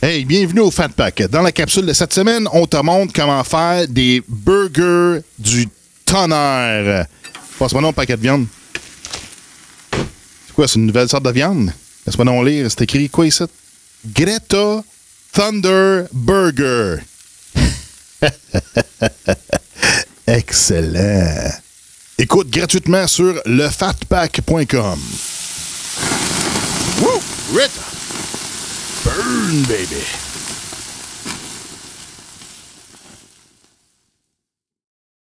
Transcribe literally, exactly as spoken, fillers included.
Hey, bienvenue au Fat Pack. Dans la capsule de cette semaine, on te montre comment faire des burgers du tonnerre. Passe-moi donc un paquet de viande. C'est quoi, c'est une nouvelle sorte de viande? Laisse-moi donc lire, c'est écrit quoi ici? Greta Thunder Burger. Excellent. Écoute gratuitement sur le fat pack point com. Woo! Rita! Burn, baby!